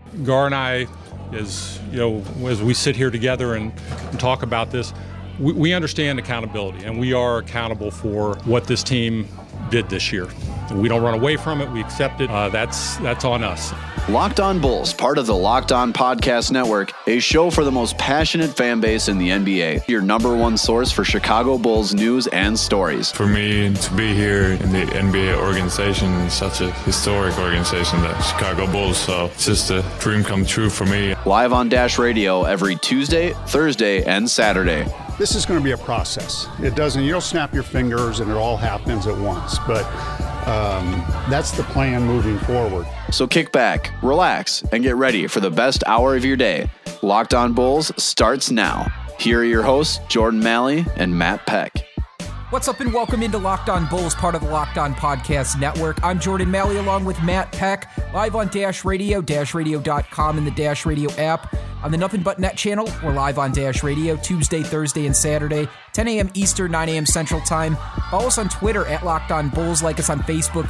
Gar and I, as we sit here together and talk about this, we understand accountability, and we are accountable for what this team did this year. We don't run away from it. We accept it. That's on us. Locked On Bulls, part of the Locked On Podcast Network, a show for the most passionate fan base in the NBA. Your number one source for Chicago Bulls news and stories. For me to be here in the NBA organization, is such a historic organization, the Chicago Bulls, so it's just a dream come true for me. Live on Dash Radio every Tuesday, Thursday, and Saturday. This is going to be a process. You don't snap your fingers and it all happens at once, but that's the plan moving forward. So kick back, relax, and get ready for the best hour of your day. Locked On Bulls starts now. Here are your hosts, Jordan Malley and Matt Peck. What's up and welcome into Locked On Bulls, part of the Locked On Podcast Network. I'm Jordan Malley along with Matt Peck, live on Dash Radio, dashradio.com, and the Dash Radio app. On the Nothing But Net channel, we're live on Dash Radio Tuesday, Thursday, and Saturday, 10 a.m. Eastern, 9 a.m. Central Time. Follow us on Twitter at Locked On Bulls. Like us on Facebook,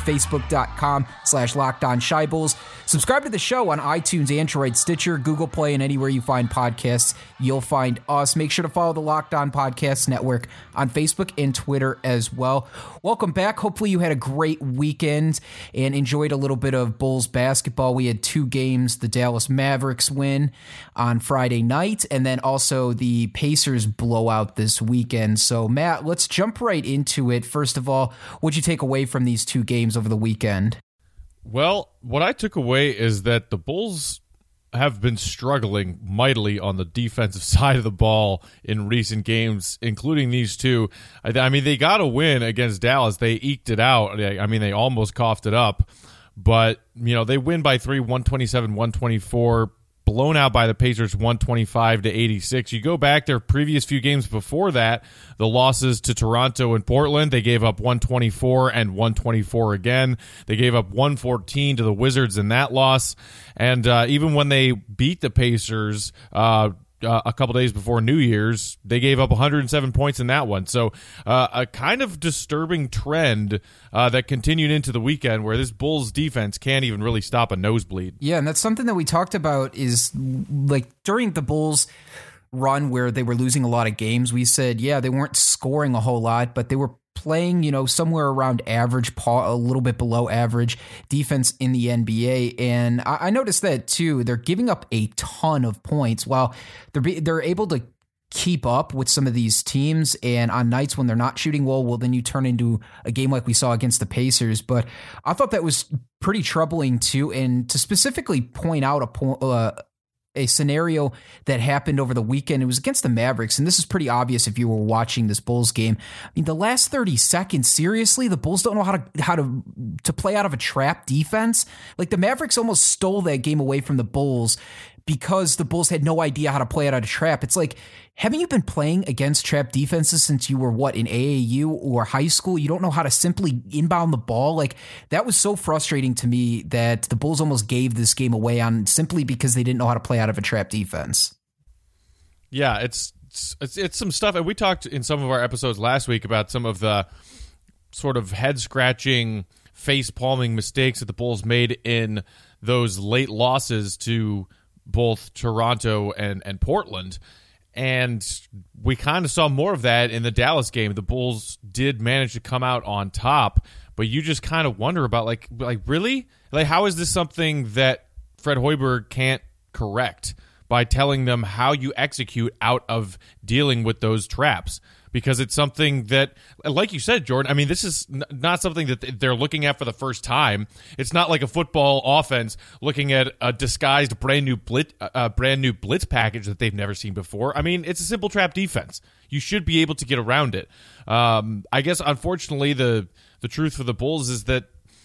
facebook.com/LockedOnShyBulls. Subscribe to the show on iTunes, Android, Stitcher, Google Play, and anywhere you find podcasts, you'll find us. Make sure to follow the Locked On Podcast Network on Facebook and Twitter as well. Welcome back. Hopefully you had a great weekend and enjoyed a little bit of Bulls basketball. We had two games, the Dallas Mavericks win on Friday night, and then also the Pacers blowout this weekend. So, Matt, let's jump right into it. First of all, what'd you take away from these two games over the weekend? Well, what I took away is that the Bulls have been struggling mightily on the defensive side of the ball in recent games, including these two. I mean, they got a win against Dallas. They eked it out. I mean, they almost coughed it up. But, they win by 3, 127-124. Blown out by the Pacers 125-86. You go back their previous few games before that, the losses to Toronto and Portland, they gave up 124 and 124 again. They gave up 114 to the Wizards in that loss. And even when they beat the Pacers a couple days before New Year's, they gave up 107 points in that one. So a kind of disturbing trend that continued into the weekend where this Bulls defense can't even really stop a nosebleed. Yeah, and that's something that we talked about is like during the Bulls run where they were losing a lot of games, we said, yeah, they weren't scoring a whole lot, but they were playing, somewhere around average, a little bit below average defense in the NBA. And I noticed that too. They're giving up a ton of points while they're able to keep up with some of these teams. And on nights when they're not shooting well, then you turn into a game like we saw against the Pacers. But I thought that was pretty troubling too. And to specifically point out a scenario that happened over the weekend. It was against the Mavericks, and this is pretty obvious if you were watching this Bulls game. I mean, the last 30 seconds, seriously, the Bulls don't know how to play out of a trap defense. Like the Mavericks almost stole that game away from the Bulls because the Bulls had no idea how to play it out of trap. It's like, haven't you been playing against trap defenses since you were in AAU or high school? You don't know how to simply inbound the ball. Like that was so frustrating to me that the Bulls almost gave this game away on simply because they didn't know how to play out of a trap defense. Yeah, it's some stuff, and we talked in some of our episodes last week about some of the sort of head-scratching, face-palming mistakes that the Bulls made in those late losses to both Toronto and Portland. And we kind of saw more of that in the Dallas game. The Bulls did manage to come out on top, but you just kind of wonder about like really? Like how is this something that Fred Hoiberg can't correct by telling them how you execute out of dealing with those traps? Because it's something that, like you said, Jordan, I mean, this is not something that they're looking at for the first time. It's not like a football offense looking at a disguised brand new blitz package that they've never seen before. I mean, it's a simple trap defense. You should be able to get around it. I guess, unfortunately, the truth for the Bulls is that,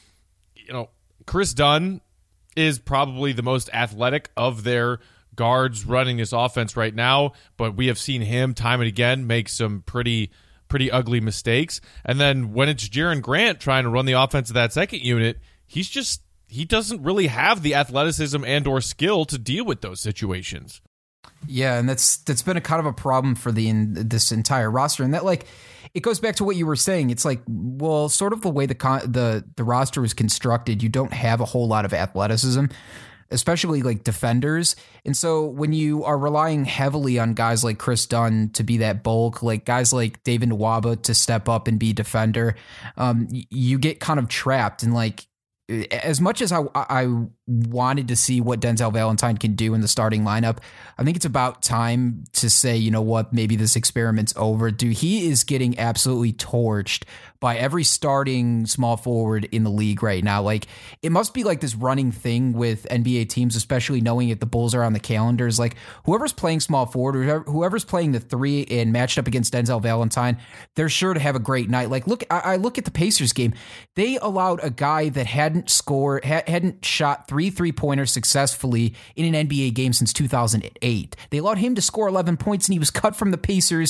Chris Dunn is probably the most athletic of their guards running this offense right now, but we have seen him time and again make some pretty ugly mistakes. And then when it's Jaren Grant trying to run the offense of that second unit, he doesn't really have the athleticism and or skill to deal with those situations. Yeah, and that's been a kind of a problem for this entire roster, and that it goes back to what you were saying. It's like, well, sort of the way the roster is constructed, you don't have a whole lot of athleticism. especially like defenders. And so when you are relying heavily on guys like Chris Dunn to be that bulk, like guys like David Nwaba to step up and be defender, you get kind of trapped. And like, as much as I wanted to see what Denzel Valentine can do in the starting lineup, I think it's about time to say, you know what, maybe this experiment's over. Dude, he is getting absolutely torched by every starting small forward in the league right now. Like, it must be like this running thing with NBA teams, especially knowing that the Bulls are on the calendars. Like, whoever's playing small forward or whoever's playing the three and matched up against Denzel Valentine, they're sure to have a great night. Like, I look at the Pacers game. They allowed a guy that hadn't shot 3 3-pointers successfully in an NBA game since 2008. They allowed him to score 11 points, and he was cut from the Pacers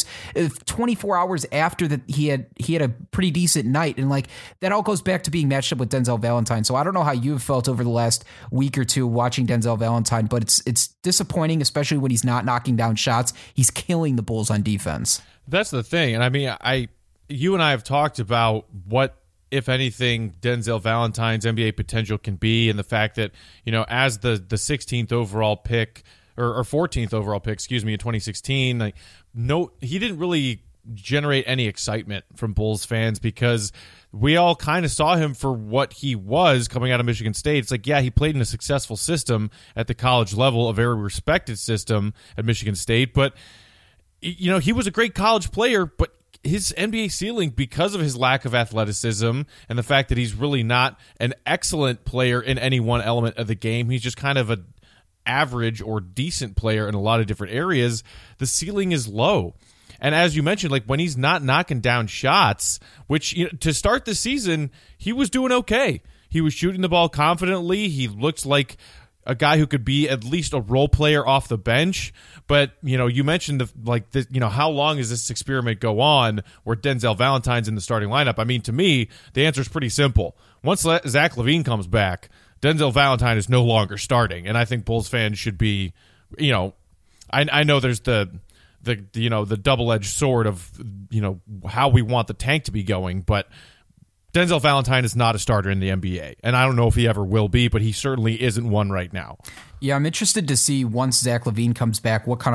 24 hours after that. He had a pretty decent night, and like that all goes back to being matched up with Denzel Valentine. So I don't know how you've felt over the last week or two watching Denzel Valentine, but it's disappointing, especially when he's not knocking down shots. He's killing the Bulls on defense. That's the thing, and I mean, you and I have talked about what, if anything, Denzel Valentine's NBA potential can be, and the fact that, you know, as the 16th overall pick or 14th overall pick, in 2016, like, no, he didn't really generate any excitement from Bulls fans because we all kind of saw him for what he was coming out of Michigan State. It's like, yeah, he played in a successful system at the college level, a very respected system at Michigan State, but, you know, he was a great college player, but his NBA ceiling, because of his lack of athleticism and the fact that he's really not an excellent player in any one element of the game, he's just kind of an average or decent player in a lot of different areas, the ceiling is low. And as you mentioned, like when he's not knocking down shots, which, you know, to start the season, he was doing okay. He was shooting the ball confidently. He looked like a guy who could be at least a role player off the bench. But, you know, you mentioned how long does this experiment go on where Denzel Valentine's in the starting lineup? I mean, to me, the answer is pretty simple. Once Zach LaVine comes back, Denzel Valentine is no longer starting. And I think Bulls fans should be, you know, I know there's the double-edged sword of, you know, how we want the tank to be going, but Denzel Valentine is not a starter in the NBA, and I don't know if he ever will be, but he certainly isn't one right now. Yeah, I'm interested to see once Zach LaVine comes back, what kind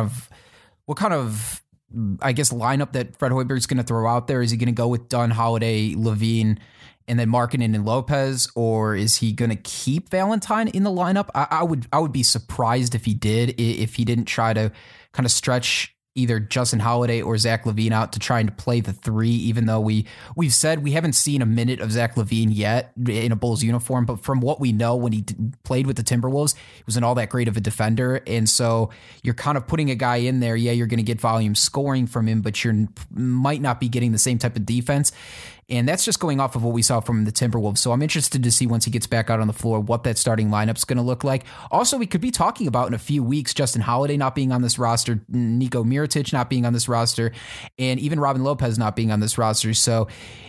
of I guess lineup that Fred Hoiberg's going to throw out there. Is he going to go with Dunn, Holiday, LaVine, and then Markkanen and Lopez, or is he going to keep Valentine in the lineup? I would be surprised if he did, if he didn't try to kind of stretch either Justin Holiday or Zach LaVine out to trying to play the three, even though we've said we haven't seen a minute of Zach LaVine yet in a Bulls uniform. But from what we know, when he played with the Timberwolves, he wasn't all that great of a defender. And so you're kind of putting a guy in there. Yeah, you're going to get volume scoring from him, but you might not be getting the same type of defense. And that's just going off of what we saw from the Timberwolves. So I'm interested to see once he gets back out on the floor what that starting lineup's going to look like. Also, we could be talking about in a few weeks Justin Holiday not being on this roster, Nico Mirotic not being on this roster, and even Robin Lopez not being on this roster. So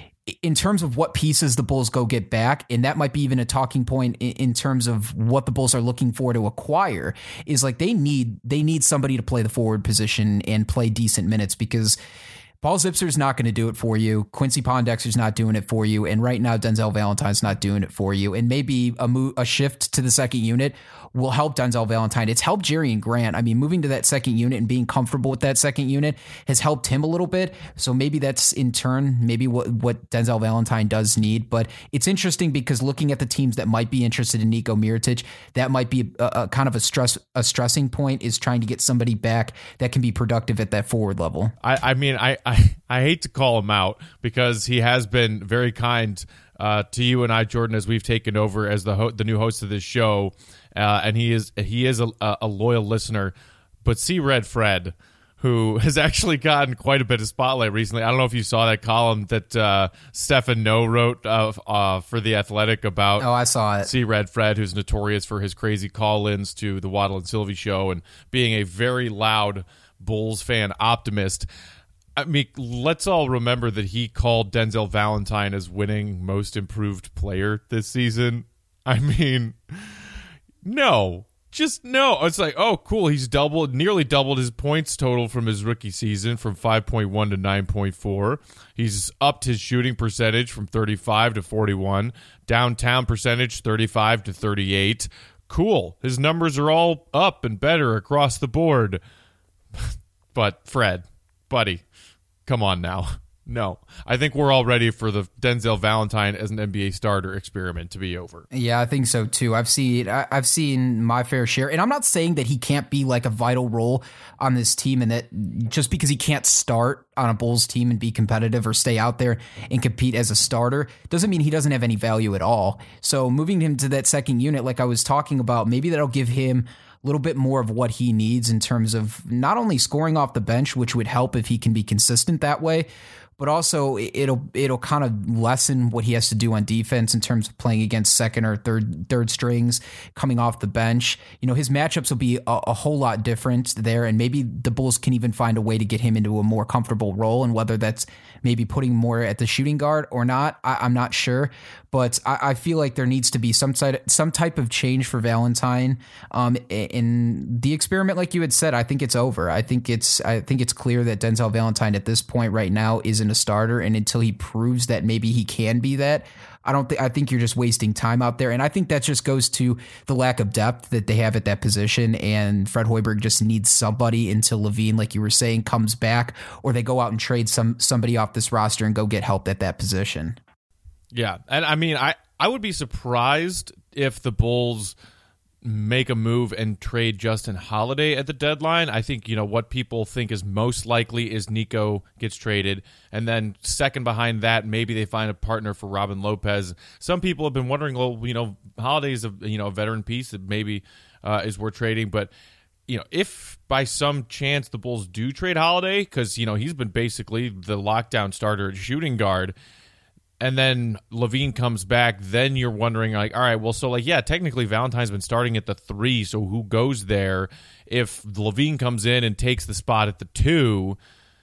in terms of what pieces the Bulls go get back, and that might be even a talking point in terms of what the Bulls are looking for to acquire, is like they need somebody to play the forward position and play decent minutes, because Paul Zipser's not going to do it for you. Quincy Pondexter's not doing it for you. And right now, Denzel Valentine's not doing it for you. And maybe a shift to the second unit will help Denzel Valentine. It's helped Jerian Grant. I mean, moving to that second unit and being comfortable with that second unit has helped him a little bit. So maybe that's in turn maybe what Denzel Valentine does need. But it's interesting because looking at the teams that might be interested in Nico Mirotic, that might be a kind of a stressing point, is trying to get somebody back that can be productive at that forward level. I mean, I hate to call him out because he has been very kind to you and I, Jordan, as we've taken over as the new host of this show, and he is a loyal listener. But see Red Fred, who has actually gotten quite a bit of spotlight recently. I don't know if you saw that column that Stefan Noe wrote for The Athletic about. Oh, I saw it. See Red Fred, who's notorious for his crazy call-ins to the Waddle and Sylvie show and being a very loud Bulls fan optimist. I mean, let's all remember that he called Denzel Valentine as winning most improved player this season. I mean, no. Just no. It's like, oh, cool. He's nearly doubled his points total from his rookie season from 5.1 to 9.4. He's upped his shooting percentage from 35 to 41. Downtown percentage, 35 to 38. Cool. His numbers are all up and better across the board. But Fred, buddy, come on now. No, I think we're all ready for the Denzel Valentine as an NBA starter experiment to be over. Yeah, I think so too. I've seen my fair share, and I'm not saying that he can't be like a vital role on this team, and that just because he can't start on a Bulls team and be competitive or stay out there and compete as a starter doesn't mean he doesn't have any value at all. So moving him to that second unit, like I was talking about, maybe that'll give him a little bit more of what he needs in terms of not only scoring off the bench, which would help if he can be consistent that way, but also it'll kind of lessen what he has to do on defense in terms of playing against second or third strings coming off the bench. You know, his matchups will be a whole lot different there, and maybe the Bulls can even find a way to get him into a more comfortable role, and whether that's maybe putting more at the shooting guard or not, I'm not sure. But I feel like there needs to be some type of change for Valentine. In the experiment, like you had said, I think it's over. I think it's clear that Denzel Valentine at this point right now isn't a starter, and until he proves that maybe he can be that, I think you're just wasting time out there. And I think that just goes to the lack of depth that they have at that position. And Fred Hoiberg just needs somebody until LaVine, like you were saying, comes back, or they go out and trade somebody off this roster and go get help at that position. Yeah. And I mean, I would be surprised if the Bulls make a move and trade Justin Holiday at the deadline. I think, you know, what people think is most likely is Nico gets traded, and then second behind that, maybe they find a partner for Robin Lopez. Some people have been wondering, well, you know, Holiday is a veteran piece that maybe is worth trading, but you know, if by some chance the Bulls do trade Holiday, because, you know, he's been basically the lockdown starter at shooting guard, and then LaVine comes back, then you're wondering, like, all right, well, so, like, yeah, technically Valentine's been starting at the 3, so who goes there? If LaVine comes in and takes the spot at the 2,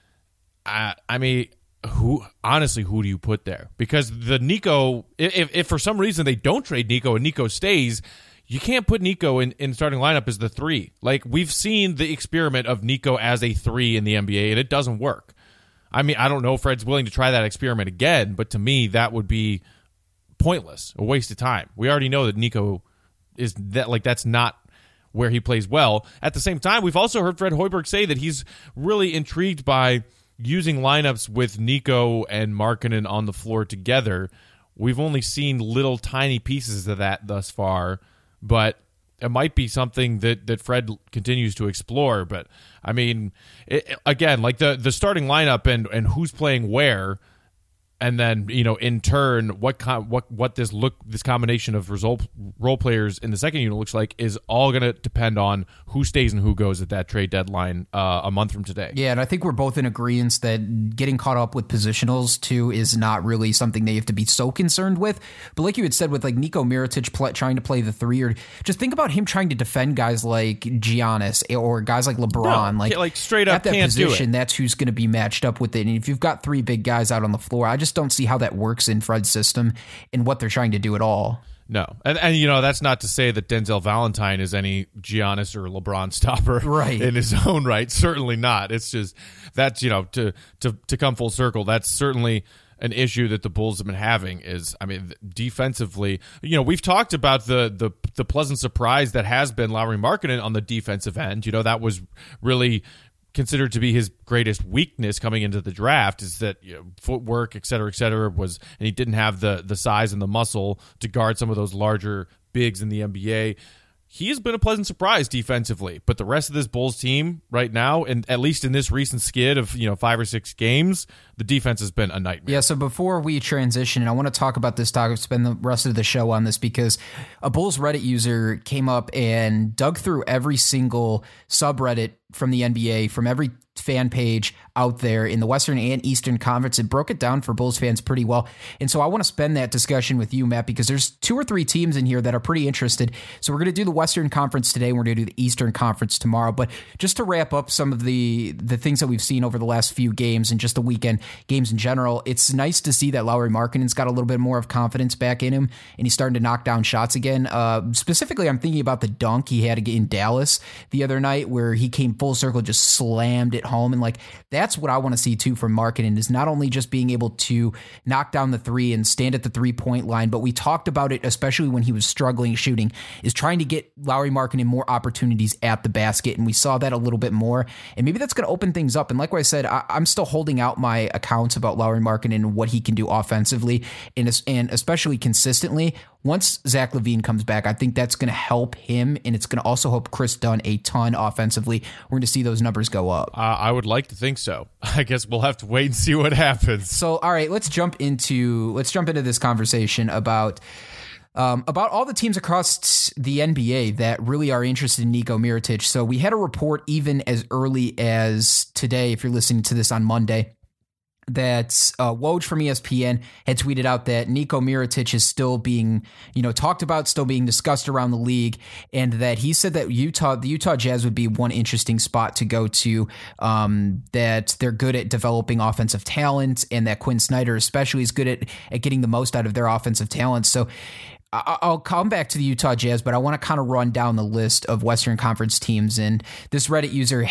I mean, who do you put there? Because the Nico, if for some reason they don't trade Nico and Nico stays, you can't put Nico in starting lineup as the 3. Like, we've seen the experiment of Nico as a 3 in the NBA, and it doesn't work. I mean, I don't know if Fred's willing to try that experiment again, but to me, that would be pointless, a waste of time. We already know that Nico is that, like, that's not where he plays well. At the same time, we've also heard Fred Hoiberg say that he's really intrigued by using lineups with Nico and Markkanen on the floor together. We've only seen little tiny pieces of that thus far, but it might be something that Fred continues to explore. But I mean, again, like the starting lineup and who's playing where, and then, you know, in turn, what this combination of role players in the second unit looks like is all going to depend on who stays and who goes at that trade deadline a month from today. Yeah, and I think we're both in agreement that getting caught up with positionals too is not really something they have to be so concerned with. But like you had said, with like Nico Mirotic trying to play the 3, or just think about him trying to defend guys like Giannis or guys like LeBron, like straight up at that can't position, do it. that's who's going to be matched up with it. And if you've got 3 big guys out on the floor, I just don't see how that works in Fred's system and what they're trying to do at all. No. And you know, that's not to say that Denzel Valentine is any Giannis or LeBron stopper right in his own right. Certainly not. It's just that's, you know, to come full circle, that's certainly an issue that the Bulls have been having is, I mean, defensively, you know, we've talked about the pleasant surprise that has been Lauri Markkanen on the defensive end. You know, that was really considered to be his greatest weakness coming into the draft, is that, you know, footwork, et cetera, and he didn't have the size and the muscle to guard some of those larger bigs in the NBA. He has been a pleasant surprise defensively, but the rest of this Bulls team right now, and at least in this recent skid of, you know, 5 or 6 games, the defense has been a nightmare. Yeah, so before we transition, I want to talk about this topic, spend the rest of the show on this, because a Bulls Reddit user came up and dug through every single subreddit from the NBA, from every fan page out there in the Western and Eastern Conference. It broke it down for Bulls fans pretty well. And so I want to spend that discussion with you, Matt, because there's 2 or 3 teams in here that are pretty interested. So we're going to do the Western Conference today, and we're going to do the Eastern Conference tomorrow. But just to wrap up some of the things that we've seen over the last few games and just the weekend games in general, it's nice to see that Lauri Markkanen's got a little bit more of confidence back in him, and he's starting to knock down shots again. Specifically, I'm thinking about the dunk he had in Dallas the other night, where he came full circle, just slammed it home. And like, that's what I want to see too from Markkanen, is not only just being able to knock down the three and stand at the 3-point line, but we talked about it, especially when he was struggling shooting, is trying to get Lauri Markkanen more opportunities at the basket. And we saw that a little bit more. And maybe that's going to open things up. And like what I said, I'm still holding out my accounts about Lauri Markkanen and what he can do offensively and especially consistently. Once Zach LaVine comes back, I think that's going to help him, and it's going to also help Chris Dunn a ton offensively. We're going to see those numbers go up. I would like to think so. I guess we'll have to wait and see what happens. So, all right, let's jump into this conversation about all the teams across the NBA that really are interested in Nico Mirotic. So we had a report even as early as today, if you're listening to this on Monday, that Woj from ESPN had tweeted out that Nico Mirotic is still being, talked about, still being discussed around the league, and that he said that the Utah Jazz would be one interesting spot to go to, that they're good at developing offensive talent, and that Quinn Snyder especially is good at getting the most out of their offensive talent. So I'll come back to the Utah Jazz, but I want to kind of run down the list of Western Conference teams. And this Reddit user,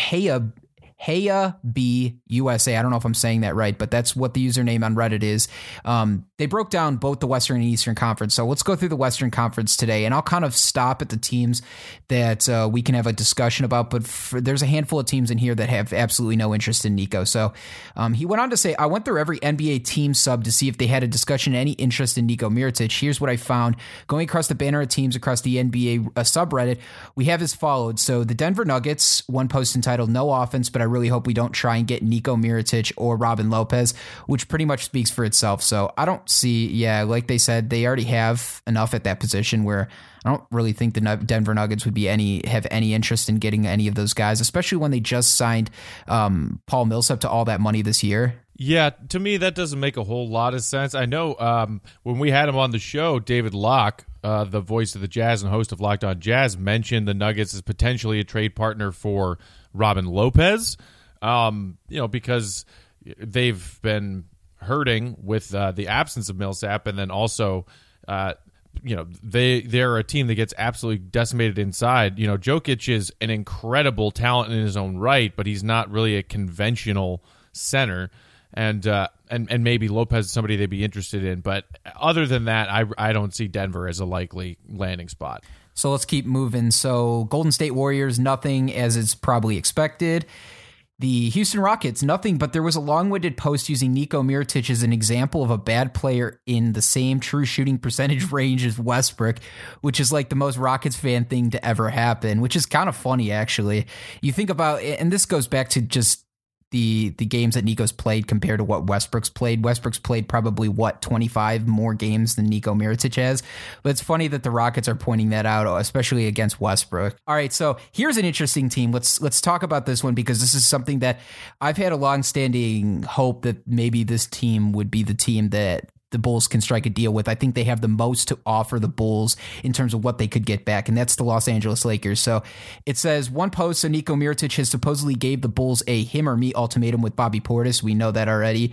Heya B USA. I don't know if I'm saying that right, but that's what the username on Reddit is. They broke down both the Western and Eastern Conference. So let's go through the Western Conference today, and I'll kind of stop at the teams that we can have a discussion about. But there's a handful of teams in here that have absolutely no interest in Nico. So he went on to say, I went through every NBA team sub to see if they had a discussion, any interest in Nico Mirotic. Here's what I found. Going across the banner of teams across the NBA subreddit, we have as followed. So the Denver Nuggets, one post entitled "No Offense, but I really hope we don't try and get Nico Mirotic or Robin Lopez," which pretty much speaks for itself. So I don't see, like they said, they already have enough at that position where I don't really think the Denver Nuggets would have any interest in getting any of those guys, especially when they just signed Paul Millsap to all that money this year. Yeah, to me, that doesn't make a whole lot of sense. I know when we had him on the show, David Locke, the voice of the Jazz and host of Locked On Jazz, mentioned the Nuggets as potentially a trade partner for Robin Lopez, because they've been hurting with the absence of Millsap, and then also, they're a team that gets absolutely decimated inside. Jokic is an incredible talent in his own right, but he's not really a conventional center. And maybe Lopez is somebody they'd be interested in. But other than that, I don't see Denver as a likely landing spot. So let's keep moving. So Golden State Warriors, nothing as it's probably expected. The Houston Rockets, nothing, but there was a long-winded post using Nico Mirotic as an example of a bad player in the same true shooting percentage range as Westbrook, which is like the most Rockets fan thing to ever happen, which is kind of funny, actually. You think about, and this goes back to just the games that Nico's played compared to what Westbrook's played. Westbrook's played probably 25 more games than Nico Mirotic has. But it's funny that the Rockets are pointing that out, especially against Westbrook. All right, so here's an interesting team. Let's talk about this one, because this is something that I've had a long-standing hope that maybe this team would be the team that the Bulls can strike a deal with. I think they have the most to offer the Bulls in terms of what they could get back, and that's the Los Angeles Lakers. So it says, one post, so Nico Mirotic has supposedly gave the Bulls a him or me ultimatum with Bobby Portis. We know that already.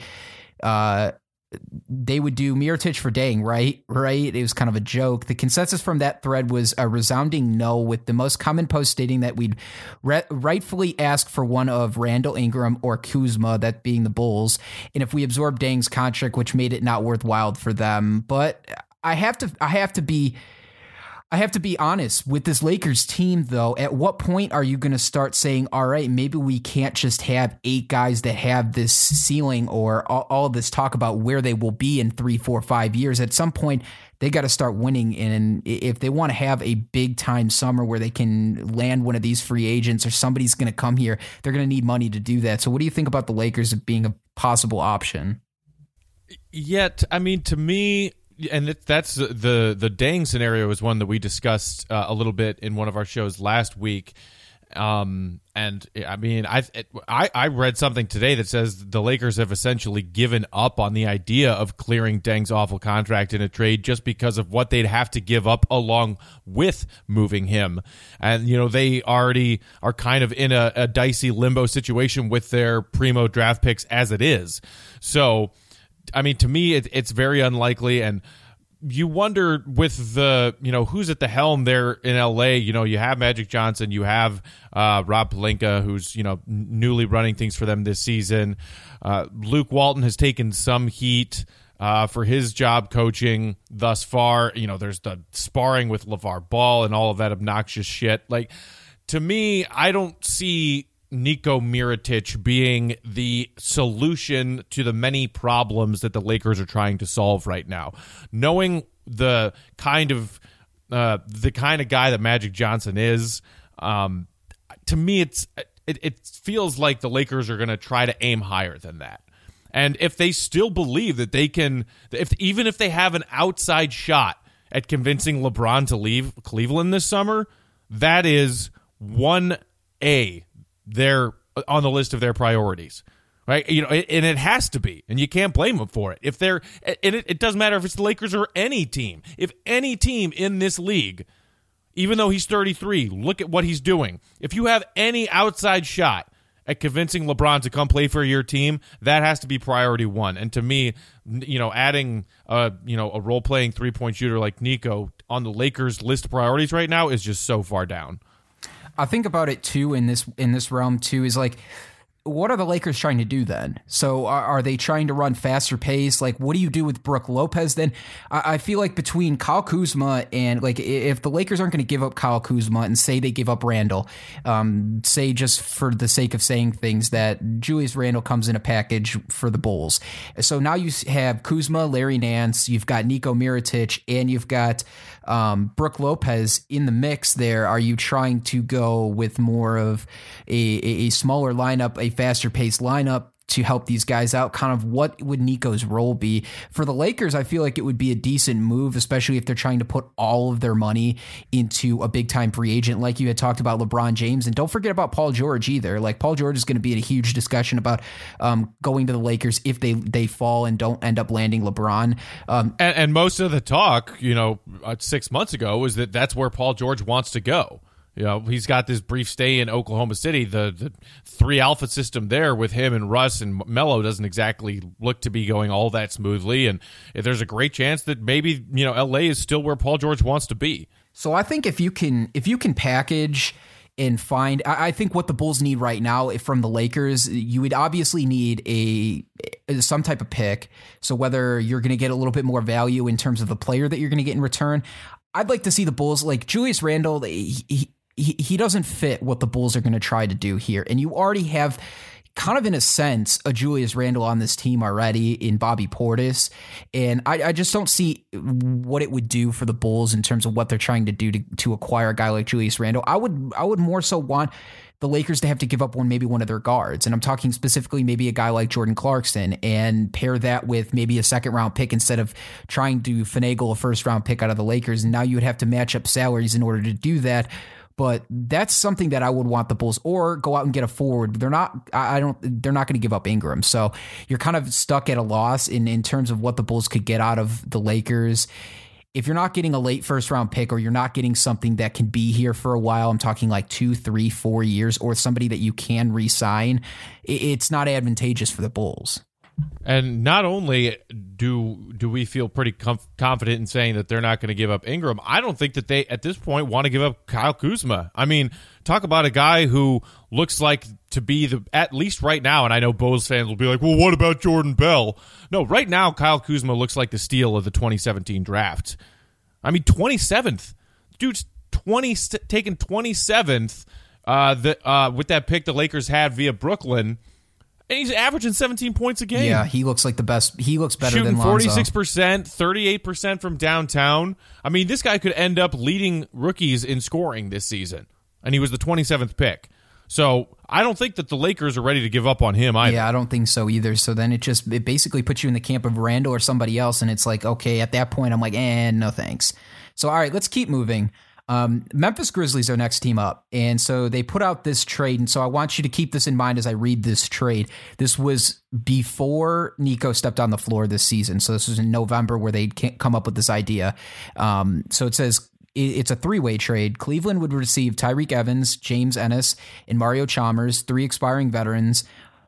They would do Mirotic for Deng, right? It was kind of a joke. The consensus from that thread was a resounding no, with the most common post stating that we'd rightfully ask for one of Randall Ingram or Kuzma, that being the Bulls, and if we absorb Deng's contract, which made it not worthwhile for them. But I have to be honest with this Lakers team, though. At what point are you going to start saying, all right, maybe we can't just have 8 guys that have this ceiling, or all this talk about where they will be in 3, 4, 5 years? At some point, they got to start winning. And if they want to have a big time summer where they can land one of these free agents, or somebody's going to come here, they're going to need money to do that. So what do you think about the Lakers being a possible option? Yet, I mean, to me, and that's the Deng scenario is one that we discussed a little bit in one of our shows last week. And I mean, I read something today that says the Lakers have essentially given up on the idea of clearing Deng's awful contract in a trade just because of what they'd have to give up along with moving him. And, they already are kind of in a dicey limbo situation with their primo draft picks as it is. So, I mean, to me, it's very unlikely. And, you wonder with the, who's at the helm there in LA. You have Magic Johnson, you have Rob Pelinka, who's, newly running things for them this season. Luke Walton has taken some heat for his job coaching thus far. There's the sparring with LeVar Ball and all of that obnoxious shit. Like, to me, I don't see Niko Mirotic being the solution to the many problems that the Lakers are trying to solve right now. Knowing the kind of guy that Magic Johnson is, to me, it feels like the Lakers are going to try to aim higher than that. And if they still believe that they can, even if they have an outside shot at convincing LeBron to leave Cleveland this summer, that is 1A. They're on the list of their priorities, right? And it has to be, and you can't blame them for it. If they're, and it doesn't matter if it's the Lakers or any team. If any team in this league, even though he's 33, look at what he's doing. If you have any outside shot at convincing LeBron to come play for your team, that has to be priority one. And to me, adding a role-playing three-point shooter like Niko on the Lakers' list of priorities right now is just so far down. I think about it too in this realm too, is like, what are the Lakers trying to do then? So are they trying to run faster pace? Like, what do you do with Brook Lopez then? I feel like between Kyle Kuzma and, like, if the Lakers aren't going to give up Kyle Kuzma and say they give up Randall, say just for the sake of saying things that Julius Randle comes in a package for the Bulls. So now you have Kuzma, Larry Nance, you've got Niko Mirotic, and you've got Brook Lopez in the mix there. Are you trying to go with more of a smaller lineup, a faster paced lineup to help these guys out? Kind of what would Niko's role be? For the Lakers, I feel like it would be a decent move, especially if they're trying to put all of their money into a big time free agent, like you had talked about LeBron James. And don't forget about Paul George either. Like, Paul George is going to be in a huge discussion about going to the Lakers if they fall and don't end up landing LeBron. And most of the talk, 6 months ago, was that that's where Paul George wants to go. He's got this brief stay in Oklahoma City. The 3 alpha system there with him and Russ and Melo doesn't exactly look to be going all that smoothly. And there's a great chance that maybe, LA is still where Paul George wants to be. So I think if you can package and find, I think what the Bulls need right now from the Lakers, you would obviously need some type of pick. So whether you're going to get a little bit more value in terms of the player that you're going to get in return, I'd like to see the Bulls, like Julius Randle, he doesn't fit what the Bulls are going to try to do here. And you already have, kind of in a sense, a Julius Randle on this team already in Bobby Portis. And I just don't see what it would do for the Bulls in terms of what they're trying to do to acquire a guy like Julius Randle. I would more so want the Lakers to have to give up maybe one of their guards. And I'm talking specifically maybe a guy like Jordan Clarkson, and pair that with maybe a second round pick instead of trying to finagle a first round pick out of the Lakers. And now you would have to match up salaries in order to do that. But that's something that I would want the Bulls, or go out and get a forward. They're not going to give up Ingram. So you're kind of stuck at a loss in terms of what the Bulls could get out of the Lakers. If you're not getting a late first round pick, or you're not getting something that can be here for a while, I'm talking like 2, 3, 4 years, or somebody that you can re-sign, it's not advantageous for the Bulls. And not only do we feel pretty confident in saying that they're not going to give up Ingram, I don't think that they, at this point, want to give up Kyle Kuzma. I mean, talk about a guy who looks like to be at least right now, and I know Bulls fans will be like, well, what about Jordan Bell? No, right now, Kyle Kuzma looks like the steal of the 2017 draft. I mean, 27th. Dude's taken 27th with that pick the Lakers had via Brooklyn. And he's averaging 17 points a game. Yeah, he looks like the best. He looks better than Lonzo. Shooting 46%, 38% from downtown. I mean, this guy could end up leading rookies in scoring this season. And he was the 27th pick. So I don't think that the Lakers are ready to give up on him either. Yeah, I don't think so either. So then it basically puts you in the camp of Randall or somebody else. And it's like, okay, at that point, I'm like, no thanks. So, all right, let's keep moving. Memphis Grizzlies are next team up, and so they put out this trade, and so I want you to keep this in mind as I read this trade. This was before Niko stepped on the floor this season, so this was in November where they come up with this idea. So it says it's a 3-way trade. Cleveland would receive Tyreke Evans, James Ennis, and Mario Chalmers, 3 expiring veterans.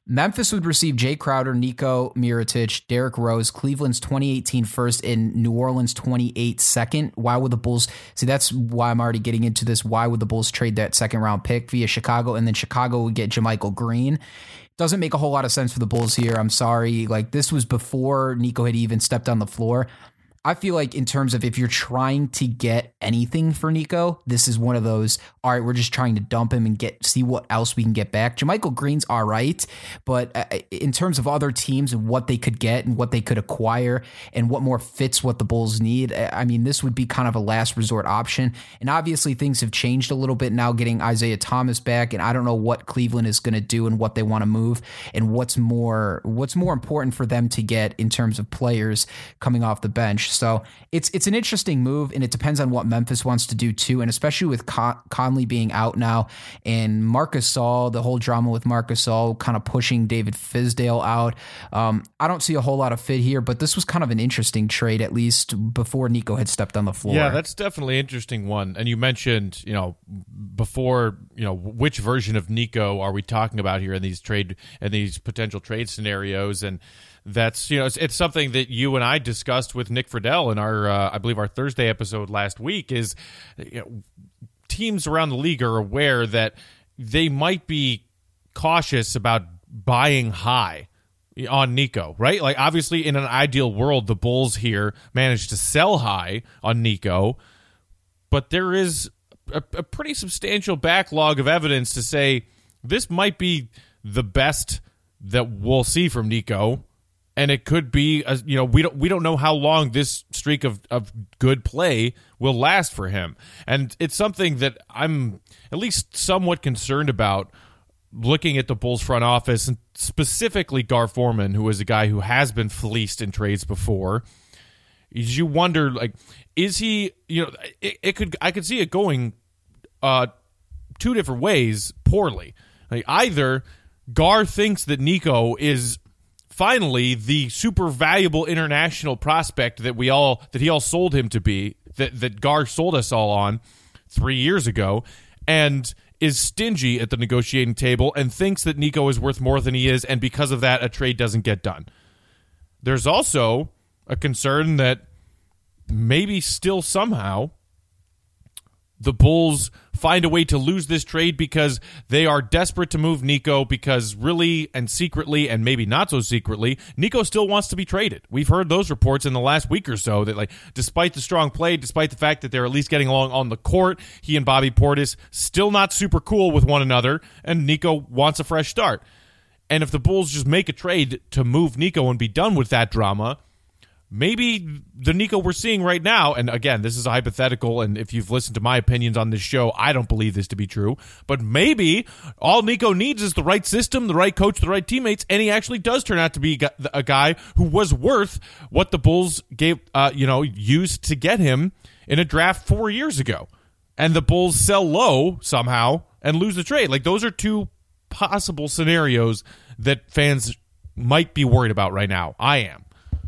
Memphis would receive Jay Crowder, Nico Mirotic, Derrick Rose, Cleveland's 2018 first, and New Orleans 28 second. Why would the Bulls? See, that's why I'm already getting into this. Why would the Bulls trade that second round pick via Chicago, and then Chicago would get JaMychal Green? Doesn't make a whole lot of sense for the Bulls here. I'm sorry. Like, this was before Nico had even stepped on the floor. I feel like in terms of if you're trying to get anything for Nico, this is one of those, all right, we're just trying to dump him and see what else we can get back. JaMychal Green's all right, but in terms of other teams and what they could get and what they could acquire and what more fits what the Bulls need, I mean, this would be kind of a last resort option. And obviously things have changed a little bit now getting Isaiah Thomas back, and I don't know what Cleveland is going to do and what they want to move and what's more important for them to get in terms of players coming off the bench. So it's an interesting move, and it depends on what Memphis wants to do too, and especially with Conley being out now and Marc Gasol, the whole drama with Marc Gasol kind of pushing David Fizdale out. I don't see a whole lot of fit here, but this was kind of an interesting trade, at least before Nico had stepped on the floor. Yeah, that's definitely an interesting one. And you mentioned, before, which version of Nico are we talking about here in these potential trade scenarios? And that's, it's something that you and I discussed with Nick Friedel in our, I believe our Thursday episode last week, is teams around the league are aware that they might be cautious about buying high on Nico, right? Like, obviously in an ideal world, the Bulls here managed to sell high on Nico, but there is a pretty substantial backlog of evidence to say this might be the best that we'll see from Nico. And it could be, we don't know how long this streak of good play will last for him. And it's something that I'm at least somewhat concerned about looking at the Bulls front office, and specifically Gar Forman, who is a guy who has been fleeced in trades before. You wonder, like, is he, I could see it going two different ways poorly. Like, either Gar thinks that Nico is finally the super valuable international prospect that he all sold him to be, that Gar sold us all on 3 years ago, and is stingy at the negotiating table and thinks that Nico is worth more than he is, and because of that, a trade doesn't get done. There's also a concern that maybe still somehow the Bulls find a way to lose this trade because they are desperate to move Nico, because really and secretly, and maybe not so secretly, Nico still wants to be traded. We've heard those reports in the last week or so that, like, despite the strong play, despite the fact that they're at least getting along on the court, he and Bobby Portis still not super cool with one another, and Nico wants a fresh start. And if the Bulls just make a trade to move Nico and be done with that drama, maybe the Nico we're seeing right now, and again, this is a hypothetical, and if you've listened to my opinions on this show, I don't believe this to be true, but maybe all Nico needs is the right system, the right coach, the right teammates, and he actually does turn out to be a guy who was worth what the Bulls used to get him in a draft 4 years ago. And the Bulls sell low somehow and lose the trade. Like, those are two possible scenarios that fans might be worried about right now. I am.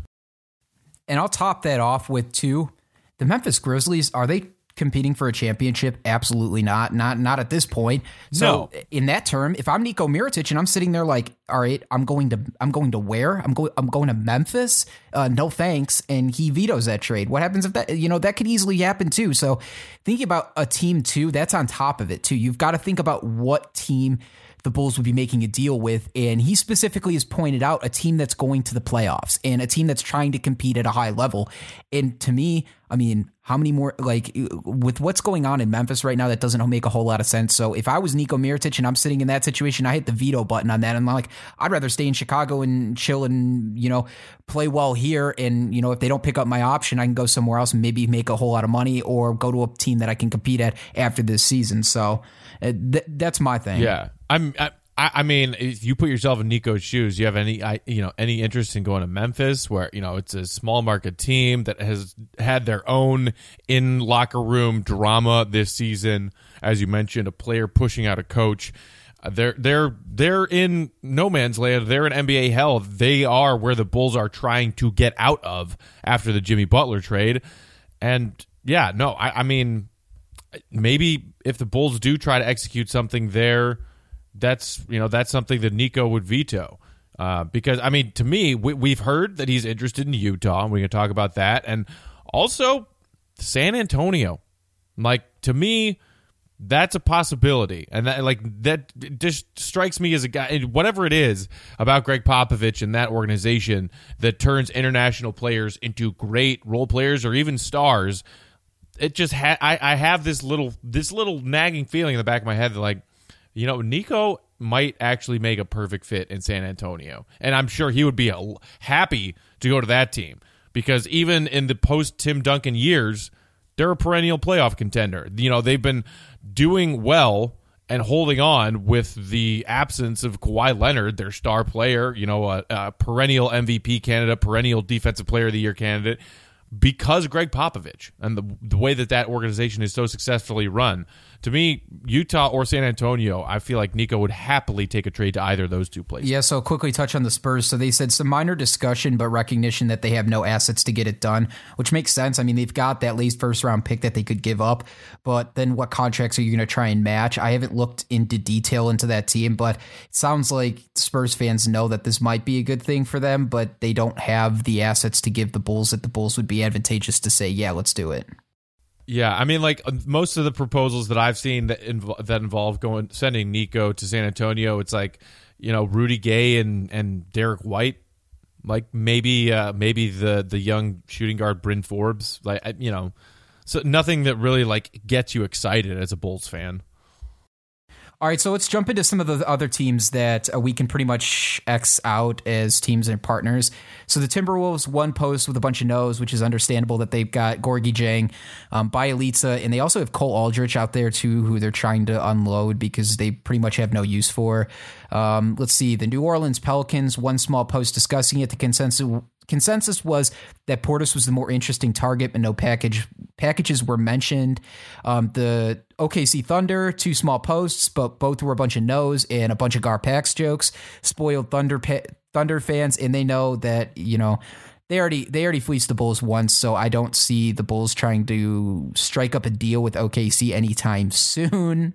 And I'll top that off with the Memphis Grizzlies. Are they competing for a championship? Absolutely not. Not at this point. So no. In that term, if I'm Nico Mirotic and I'm sitting there like, all right, I'm going to where? I'm going to Memphis. No thanks. And he vetoes that trade. What happens if that? That could easily happen too. So thinking about a team too, that's on top of it too. You've got to think about what team the Bulls would be making a deal with. And he specifically has pointed out a team that's going to the playoffs and a team that's trying to compete at a high level. And to me, I mean, how many more, like, with what's going on in Memphis right now, that doesn't make a whole lot of sense. So if I was Nico Mirotic and I'm sitting in that situation, I hit the veto button on that. And I'm like, I'd rather stay in Chicago and chill and, play well here. And, if they don't pick up my option, I can go somewhere else and maybe make a whole lot of money or go to a team that I can compete at after this season. So that's my thing. Yeah. I mean, if you put yourself in Nico's shoes, you have any interest in going to Memphis, where it's a small market team that has had their own in locker room drama this season, as you mentioned, a player pushing out a coach. They're in no man's land. They're in NBA hell. They are where the Bulls are trying to get out of after the Jimmy Butler trade. And yeah, no, I mean, maybe if the Bulls do try to execute something there, that's something that Nico would veto. Because, I mean, to me, we've heard that he's interested in Utah, and we can talk about that. And also San Antonio. Like, to me, that's a possibility. And that just strikes me as a guy, whatever it is about Greg Popovich and that organization that turns international players into great role players or even stars. It just I have this little nagging feeling in the back of my head that, like, Nico might actually make a perfect fit in San Antonio. And I'm sure he would be happy to go to that team, because even in the post-Tim Duncan years, they're a perennial playoff contender. They've been doing well and holding on with the absence of Kawhi Leonard, their star player, a perennial MVP candidate, perennial Defensive Player of the Year candidate, because Greg Popovich and the way that organization is so successfully run. To me, Utah or San Antonio, I feel like Nico would happily take a trade to either of those two places. Yeah, so quickly touch on the Spurs. So they said some minor discussion, but recognition that they have no assets to get it done, which makes sense. I mean, they've got that late first-round pick that they could give up, but then what contracts are you going to try and match? I haven't looked into detail into that team, but it sounds like Spurs fans know that this might be a good thing for them, but they don't have the assets to give the Bulls that the Bulls would be advantageous to say, yeah, let's do it. Yeah, I mean, like, most of the proposals that I've seen that involve sending Nico to San Antonio, it's like, Rudy Gay and Derek White, like maybe the young shooting guard Bryn Forbes, like, so nothing that really, like, gets you excited as a Bulls fan. All right, so let's jump into some of the other teams that we can pretty much X out as teams and partners. So the Timberwolves, one post with a bunch of no's, which is understandable that they've got Gorgui Dieng, Bjelica, and they also have Cole Aldrich out there too, who they're trying to unload because they pretty much have no use for. Let's see, the New Orleans Pelicans, one small post discussing it. The consensus was that Portis was the more interesting target, but no packages were mentioned. The OKC Thunder, two small posts, but both were a bunch of no's and a bunch of Garpax jokes. Spoiled Thunder fans, and they know that, they already fleeced the Bulls once, so I don't see the Bulls trying to strike up a deal with OKC anytime soon.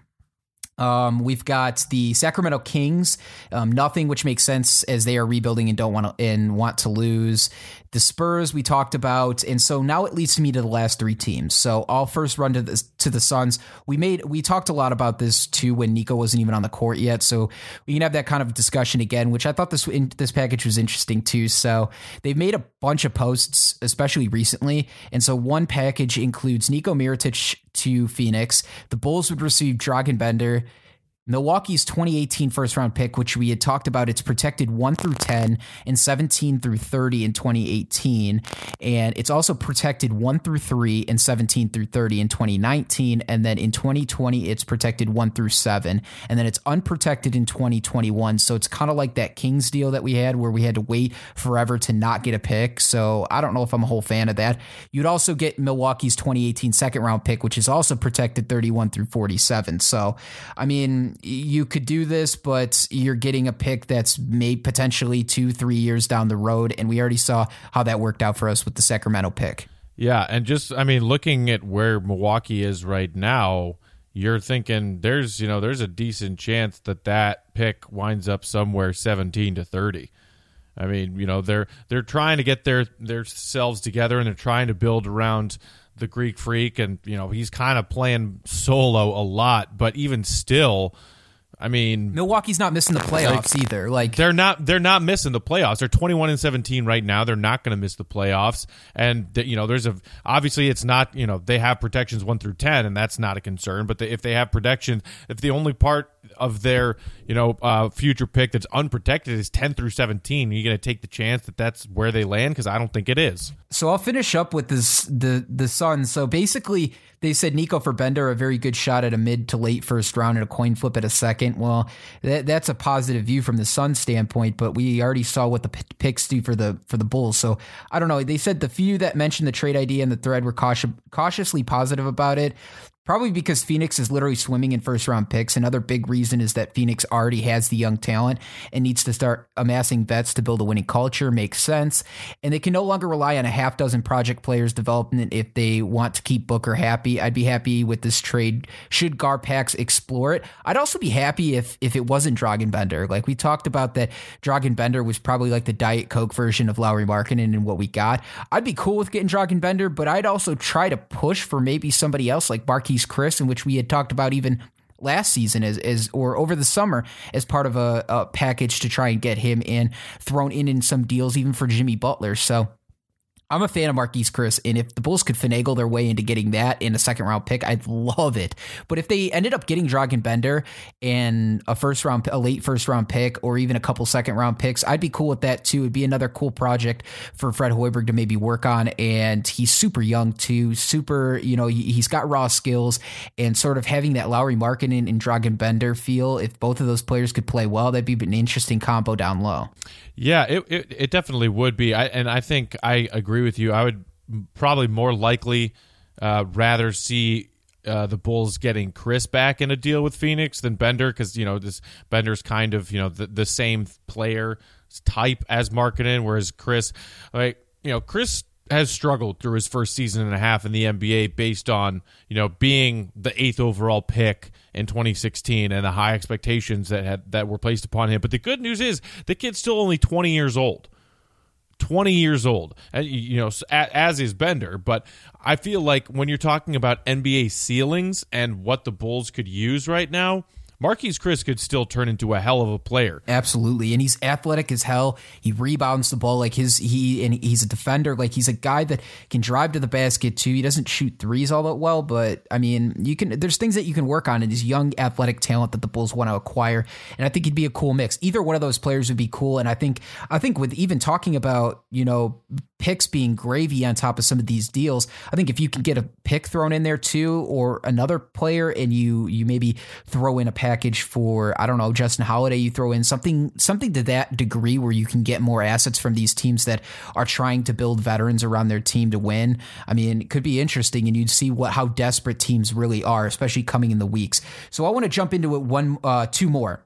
We've got the Sacramento Kings, nothing, which makes sense as they are rebuilding and want to lose. The Spurs we talked about, and so now it leads me to the last three teams. So I'll first run to the Suns. We talked a lot about this too when Nico wasn't even on the court yet, so we can have that kind of discussion again, which I thought this package was interesting too. So they've made a bunch of posts, especially recently, and so one package includes Nico Mirotic to Phoenix. The Bulls would receive Dragan Bender, Milwaukee's 2018 first-round pick, which we had talked about. It's protected 1 through 10 and 17 through 30 in 2018. And it's also protected 1 through 3 and 17 through 30 in 2019. And then in 2020, it's protected 1 through 7. And then it's unprotected in 2021. So it's kind of like that Kings deal that we had where we had to wait forever to not get a pick. So I don't know if I'm a whole fan of that. You'd also get Milwaukee's 2018 second-round pick, which is also protected 31 through 47. So, I mean, you could do this, but you're getting a pick that's made potentially 2-3 years down the road. And we already saw how that worked out for us with the Sacramento pick. Yeah. And just, I mean, looking at where Milwaukee is right now, you're thinking there's a decent chance that pick winds up somewhere 17 to 30. I mean, they're trying to get their selves together, and they're trying to build around the Greek Freak, and he's kind of playing solo a lot, but even still, I mean, Milwaukee's not missing the playoffs either. Like they're not missing the playoffs. They're 21-17 right now. They're not going to miss the playoffs. And obviously it's not, they have protections 1 through 10, and that's not a concern. But if they have protection, if the only part of their future pick that's unprotected is 10 through 17, are you going to take the chance that that's where they land? Because I don't think it is. So I'll finish up with the Suns. So basically, they said Nico for Bender, a very good shot at a mid to late first round and a coin flip at a second. Well, that's a positive view from the Suns standpoint, but we already saw what the picks do for the Bulls. So I don't know. They said the few that mentioned the trade idea in the thread were cautiously positive about it. Probably because Phoenix is literally swimming in first-round picks. Another big reason is that Phoenix already has the young talent and needs to start amassing vets to build a winning culture. Makes sense. And they can no longer rely on a half dozen project players development if they want to keep Booker happy. I'd be happy with this trade should Garpax explore it. I'd also be happy if it wasn't Dragan Bender. Like we talked about that Dragan Bender was probably like the Diet Coke version of Lauri Markkanen and what we got. I'd be cool with getting Dragan Bender, but I'd also try to push for maybe somebody else like Marquise Chris, in which we had talked about even last season as or over the summer as part of a package to try and get him thrown in some deals even for Jimmy Butler. So I'm a fan of Marquise Chris, and if the Bulls could finagle their way into getting that in a second-round pick, I'd love it. But if they ended up getting Dragan Bender and a late first-round pick or even a couple second-round picks, I'd be cool with that too. It'd be another cool project for Fred Hoiberg to maybe work on, and he's super young too, he's got raw skills, and sort of having that Lauri Markkanen and Dragan Bender feel, if both of those players could play well, that'd be an interesting combo down low. Yeah, it definitely would be. I think I agree with you. I would probably more likely rather see the Bulls getting Chris back in a deal with Phoenix than Bender, because this Bender's kind of the same player type as Markkanen, whereas Chris, Chris has struggled through his first season and a half in the NBA based on being the 8th overall pick in 2016 and the high expectations that were placed upon him. But the good news is the kid's still only 20 years old. 20 years old, as is Bender. But I feel like when you're talking about NBA ceilings and what the Bulls could use right now, Marquise Chris could still turn into a hell of a player. Absolutely. And he's athletic as hell. He rebounds the ball he's a defender. Like he's a guy that can drive to the basket too. He doesn't shoot threes all that well, but I mean, there's things that you can work on in his young athletic talent that the Bulls want to acquire. And I think he'd be a cool mix. Either one of those players would be cool. And I think with even talking about, picks being gravy on top of some of these deals, I think if you can get a pick thrown in there too, or another player, and you maybe throw in a package for, I don't know, Justin Holiday, you throw in something to that degree where you can get more assets from these teams that are trying to build veterans around their team to win. I mean, it could be interesting, and you'd see how desperate teams really are, especially coming in the weeks. So I want to jump into it two more.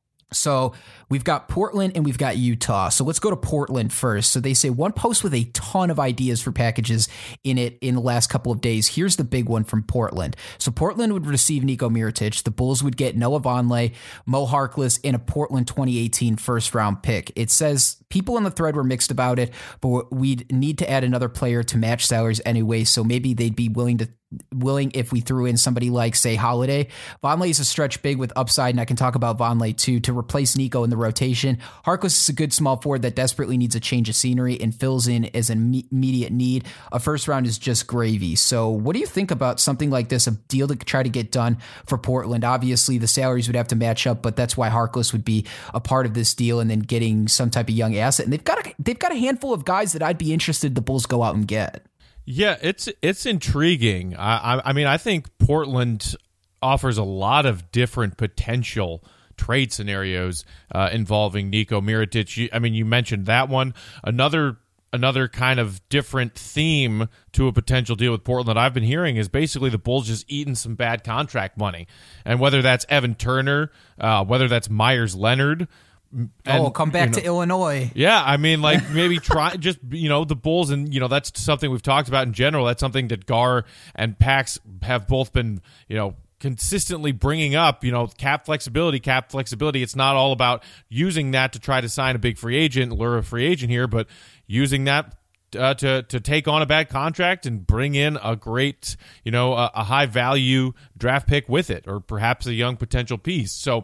So we've got Portland and we've got Utah. So let's go to Portland first. So they say one post with a ton of ideas for packages in it in the last couple of days. Here's the big one from Portland. So Portland would receive Nico Mirotic. The Bulls would get Noah Vonleh, Mo Harkless, and a Portland 2018 first round pick. It says people on the thread were mixed about it, but we'd need to add another player to match salaries anyway. So maybe they'd be willing if we threw in somebody like, say, Holiday. Vonleh is a stretch big with upside, and I can talk about Vonleh too, to replace Nico in the rotation. Harkless is a good small forward that desperately needs a change of scenery and fills in as an immediate need. A first round is just gravy. So what do you think about something like this, a deal to try to get done for Portland? Obviously, the salaries would have to match up, but that's why Harkless would be a part of this deal, and then getting some type of young asset. And they've got a handful of guys that I'd be interested the Bulls go out and get. Yeah, it's intriguing. I mean, I think Portland offers a lot of different potential trade scenarios involving Nico Mirotic. I mean, you mentioned that one. Another kind of different theme to a potential deal with Portland that I've been hearing is basically the Bulls just eating some bad contract money. And whether that's Evan Turner, whether that's Myers Leonard, come back to Illinois. Yeah, I mean, like maybe try just the Bulls, and that's something we've talked about in general. That's something that Gar and Pax have both been consistently bringing up. Cap flexibility. It's not all about using that to try to sign a big free agent, lure a free agent here, but using that to take on a bad contract and bring in a great a high value draft pick with it, or perhaps a young potential piece. So.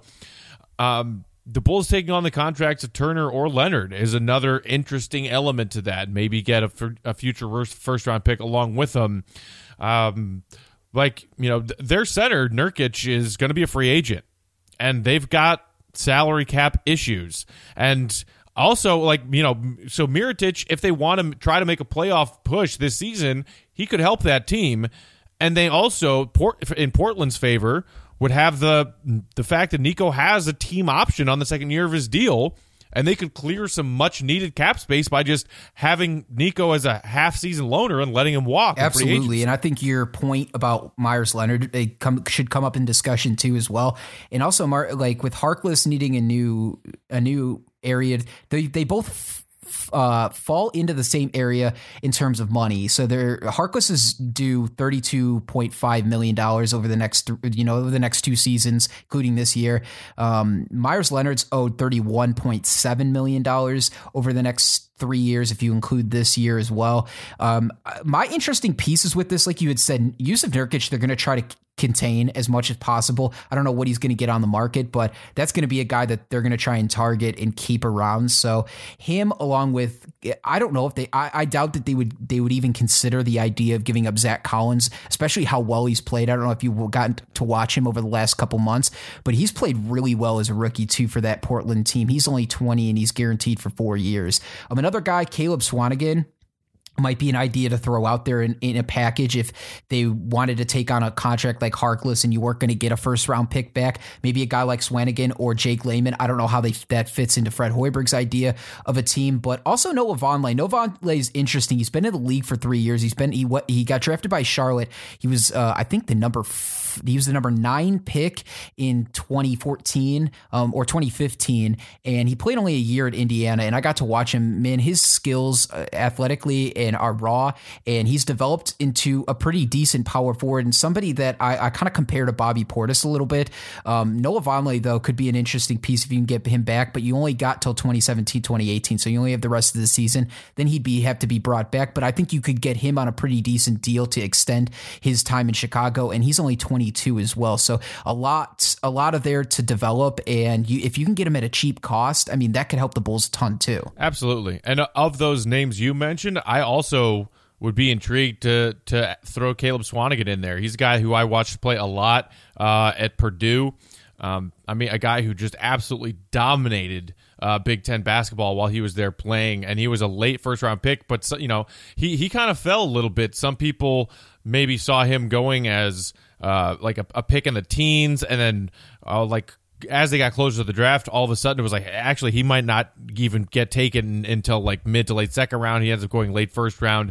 The Bulls taking on the contracts of Turner or Leonard is another interesting element to that. Maybe get a future first-round pick along with them. Their center, Nurkic, is going to be a free agent, and they've got salary cap issues. And also, so Mirotic, if they want to try to make a playoff push this season, he could help that team. And they also, in Portland's favor, would have the fact that Nico has a team option on the second year of his deal, and they could clear some much needed cap space by just having Nico as a half season loaner and letting him walk. Absolutely. And I think your point about Myers Leonard should come up in discussion too as well. And also like with Harkless needing a new area, they both fall into the same area in terms of money. So Harkless is due $32.5 million over the next 2 seasons, including this year. Myers Leonard's owed $31.7 million over the next 3 years, if you include this year as well. My interesting pieces with this, like you had said, Jusuf Nurkic, they're going to try to contain as much as possible. I don't know what he's going to get on the market, but that's going to be a guy that they're going to try and target and keep around. So him, along with, I don't know if I doubt that they would even consider the idea of giving up Zach Collins, especially how well he's played. I don't know if you've gotten to watch him over the last couple months, but he's played really well as a rookie too for that Portland team. He's only 20 and he's guaranteed for 4 years. Another guy, Caleb Swanigan, might be an idea to throw out there in a package if they wanted to take on a contract like Harkless and you weren't going to get a first round pick back. Maybe a guy like Swanigan or Jake Layman. I don't know how that fits into Fred Hoiberg's idea of a team, but also Noah Vonleh. Noah Vonleh is interesting. He's been in the league for 3 years. He got drafted by Charlotte. He was, I think he was the number 9 pick in 2014 or 2015, and he played only a year at Indiana. And I got to watch him. Man, his skills athletically and are raw, and he's developed into a pretty decent power forward and somebody that I kind of compare to Bobby Portis a little bit. Noah Vonleh, though, could be an interesting piece if you can get him back, but you only got till 2017, 2018, so you only have the rest of the season. Then he'd have to be brought back, but I think you could get him on a pretty decent deal to extend his time in Chicago, and he's only 22 as well, so a lot of there to develop, and if you can get him at a cheap cost, I mean, that could help the Bulls a ton too. Absolutely. And of those names you mentioned, I also would be intrigued to throw Caleb Swanigan in there. He's a guy who I watched play a lot at Purdue. A guy who just absolutely dominated Big Ten basketball while he was there playing, and he was a late first-round pick, but he kind of fell a little bit. Some people maybe saw him going as like a pick in the teens, and then as they got closer to the draft, all of a sudden it was like, actually, he might not even get taken until like mid to late second round. He ends up going late first round.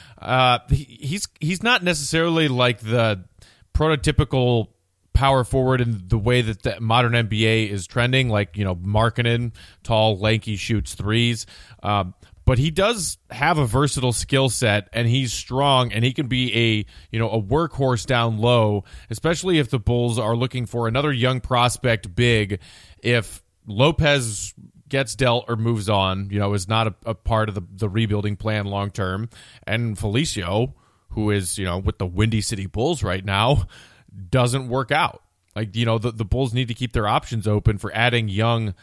He's not necessarily like the prototypical power forward in the way that the modern NBA is trending, like, Markkanen, tall, lanky, shoots threes. But he does have a versatile skill set, and he's strong, and he can be a workhorse down low, especially if the Bulls are looking for another young prospect big. If Lopez gets dealt or moves on, is not a part of the rebuilding plan long term, and Felicio, who is with the Windy City Bulls right now, doesn't work out. Like, the Bulls need to keep their options open for adding young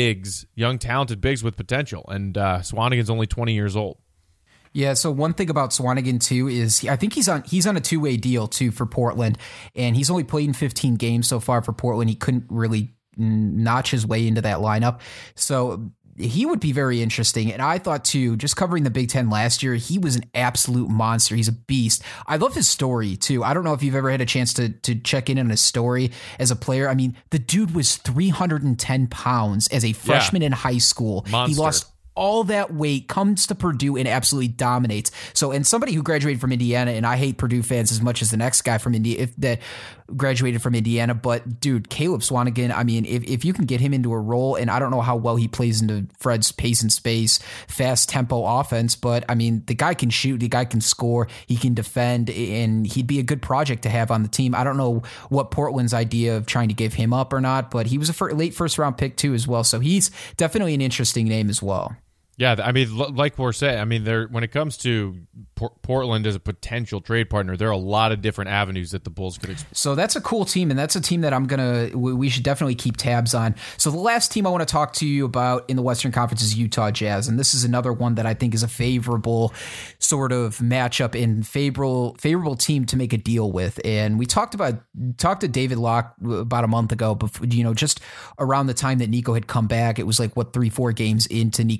talented bigs with potential, and Swanigan's only 20 years old. Yeah, so one thing about Swanigan too is I think he's on a 2-way deal too for Portland, and he's only played in 15 games so far for Portland. He couldn't really notch his way into that lineup, so he would be very interesting. And I thought too, just covering the Big Ten last year, he was an absolute monster. He's a beast. I love his story too. I don't know if you've ever had a chance to check in on his story as a player. I mean, the dude was 310 pounds as a freshman in high school. Monster. He lost all that weight, comes to Purdue and absolutely dominates. So, and somebody who graduated from Indiana, and I hate Purdue fans as much as the next guy from India that graduated from Indiana, but dude, Caleb Swanigan, I mean, if you can get him into a role, and I don't know how well he plays into Fred's pace and space, fast tempo offense, but I mean, the guy can shoot, the guy can score, he can defend, and he'd be a good project to have on the team. I don't know what Portland's idea of trying to give him up or not, but he was a late first round pick too as well. So he's definitely an interesting name as well. Yeah, I mean, like we're saying, I mean, when it comes to Portland as a potential trade partner, there are a lot of different avenues that the Bulls could explore. So that's a cool team, and that's a team that we should definitely keep tabs on. So the last team I want to talk to you about in the Western Conference is Utah Jazz, and this is another one that I think is a favorable sort of matchup and favorable team to make a deal with. And we talked to David Locke about a month ago, but just around the time that Nico had come back. It was like 3-4 games into Nico's streak.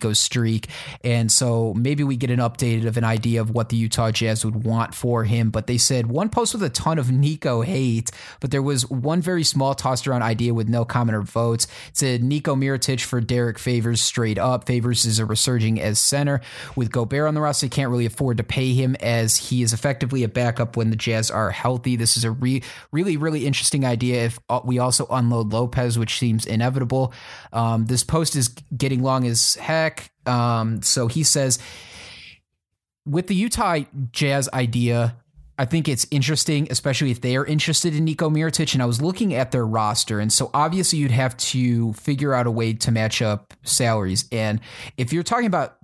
streak. And so maybe we get an update of an idea of what the Utah Jazz would want for him. But they said one post with a ton of Nico hate, but there was one very small tossed around idea with no comment or votes. It said Nico Mirotic for Derek Favors straight up. Favors is a resurging as center. With Gobert on the roster, they can't really afford to pay him as he is effectively a backup when the Jazz are healthy. This is a really, really interesting idea if we also unload Lopez, which seems inevitable. This post is getting long as heck. So he says, with the Utah Jazz idea, I think it's interesting, especially if they are interested in Nico Mirotic. And I was looking at their roster, and so obviously you'd have to figure out a way to match up salaries. And if you're talking about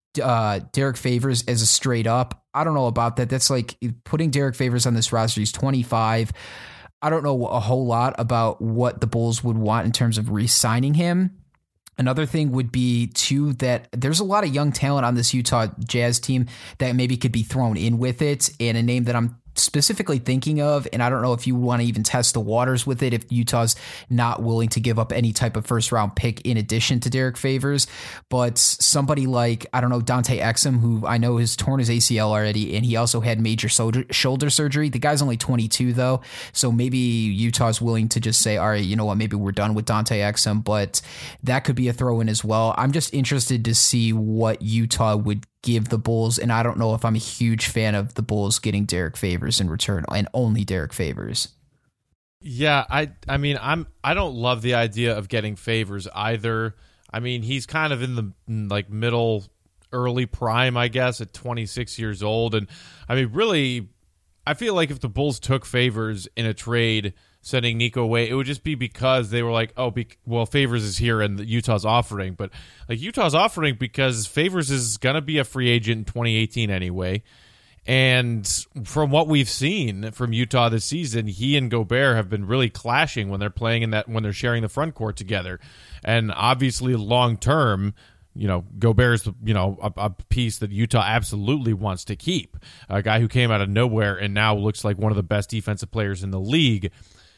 Derek Favors as a straight up, I don't know about that. That's like putting Derek Favors on this roster. He's 25. I don't know a whole lot about what the Bulls would want in terms of re-signing him. Another thing would be, too, that there's a lot of young talent on this Utah Jazz team that maybe could be thrown in with it. And a name that I'm specifically thinking of, and I don't know if you want to even test the waters with it if Utah's not willing to give up any type of first round pick in addition to Derek Favors, but somebody like, I don't know, Dante Exum, who I know has torn his ACL already, and he also had major shoulder surgery. The guy's only 22 though, so maybe Utah's willing to just say, all right, you know what, maybe we're done with Dante Exum, but that could be a throw in as well. I'm just interested to see what Utah would give the Bulls, and I don't know if I'm a huge fan of the Bulls getting Derek Favors in return, and only Derek Favors. Yeah, I mean, I don't love the idea of getting Favors either. I mean, he's kind of in the like middle, early prime, I guess, at 26 years old, and I mean, really, I feel like if the Bulls took Favors in a trade, sending Nico away, it would just be because they were like, well, Favors is here and Utah's offering. But like Utah's offering because Favors is going to be a free agent in 2018 anyway. And from what we've seen from Utah this season, he and Gobert have been really clashing when they're playing when they're sharing the front court together. And obviously long term, you know, Gobert's, you know, a piece that Utah absolutely wants to keep. A guy who came out of nowhere and now looks like one of the best defensive players in the league.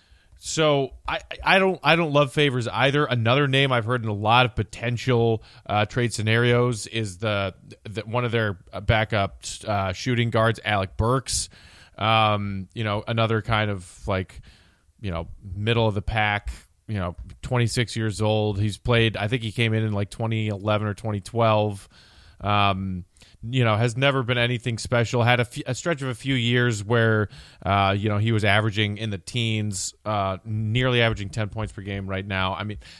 So I don't love Favors either. Another name I've heard in a lot of potential trade scenarios is the one of their backup shooting guards, Alec Burks. You know, another kind of like, you know, middle of the pack. You know, 26 years old. He's played. I think he came in like 2011 or 2012. You know, has never been anything special. Had a stretch of a few years where, you know, he was averaging in the teens, nearly averaging 10 points per game right now.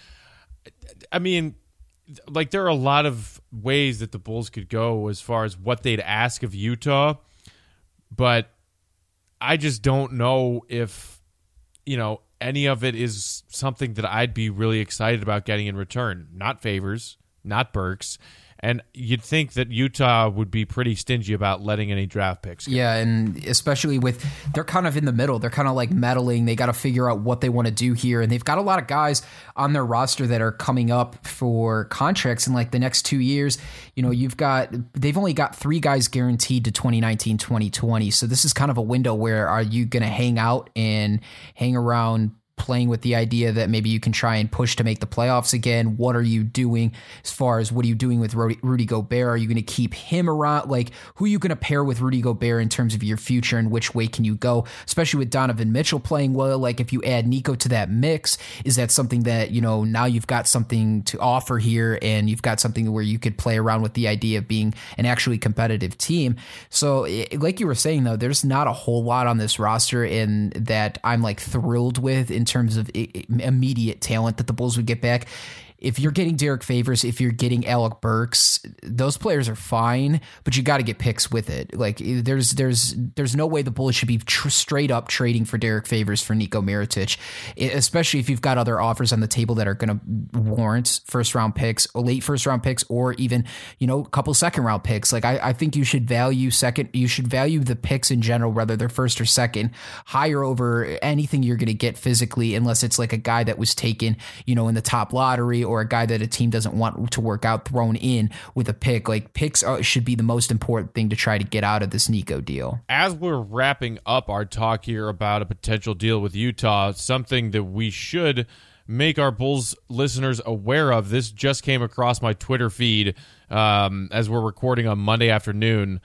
I mean, like there are a lot of ways that the Bulls could go as far as what they'd ask of Utah, but I just don't know if, you know, any of it is something that I'd be really excited about getting in return. Not Favors, not Burks. And you'd think that Utah would be pretty stingy about letting any draft picks go. Yeah, and especially with, they're kind of in the middle. They're kind of like meddling. They got to figure out what they want to do here. And they've got a lot of guys on their roster that are coming up for contracts in like the next 2 years. You know, they've only got 3 guys guaranteed to 2019, 2020. So this is kind of a window where are you going to hang out and hang around playing with the idea that maybe you can try and push to make the playoffs again? What are you doing as far as what are you doing with Rudy Gobert? Are you going to keep him around? Like, who are you going to pair with Rudy Gobert in terms of your future and which way can you go? Especially with Donovan Mitchell playing well. Like, if you add Nico to that mix, is that something that, you know, now you've got something to offer here and you've got something where you could play around with the idea of being an actually competitive team? So like you were saying, though, there's not a whole lot on this roster in that I'm like thrilled with in terms of immediate talent that the Bulls would get back. If you're getting Derek Favors, if you're getting Alec Burks, those players are fine, but you got to get picks with it. Like there's no way the Bulls should be straight up trading for Derek Favors for Nico Mirotic, especially if you've got other offers on the table that are going to warrant first round picks or late first round picks, or even, you know, a couple second round picks. Like I think you should value the picks in general, whether they're first or second, higher over anything you're going to get physically, unless it's like a guy that was taken, you know, in the top lottery, or a guy that a team doesn't want to work out thrown in with a pick. Like picks should be the most important thing to try to get out of this Nico deal. As we're wrapping up our talk here about a potential deal with Utah, something that we should make our Bulls listeners aware of. This just came across my Twitter feed as we're recording on Monday afternoon,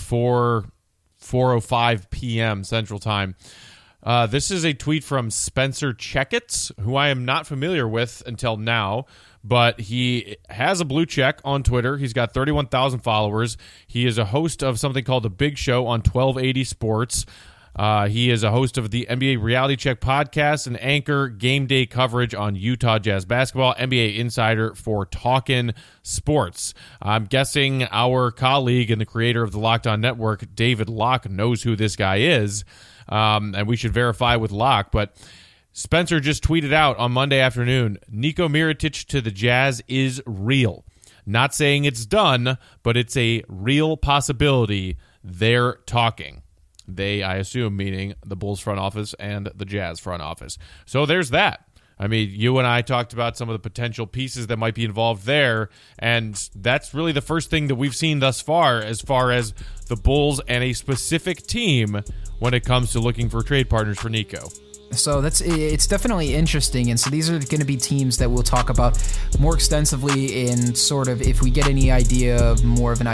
4:05 p.m. Central Time. This is a tweet from Spencer Checketts, who I am not familiar with until now, but he has a blue check on Twitter. He's got 31,000 followers. He is a host of something called The Big Show on 1280 Sports. He is a host of the NBA Reality Check podcast and anchor game day coverage on Utah Jazz basketball, NBA insider for Talkin' Sports. I'm guessing our colleague and the creator of the Locked On Network, David Locke, knows who this guy is, and we should verify with Locke, but Spencer just tweeted out on Monday afternoon, Niko Mirotic to the Jazz is real. Not saying it's done, but it's a real possibility. They're talking. They, I assume, meaning the Bulls front office and the Jazz front office. So there's that. I mean, you and I talked about some of the potential pieces that might be involved there, and that's really the first thing that we've seen thus far as the Bulls and a specific team when it comes to looking for trade partners for Niko. So it's definitely interesting, and so these are going to be teams that we'll talk about more extensively in sort of if we get any idea of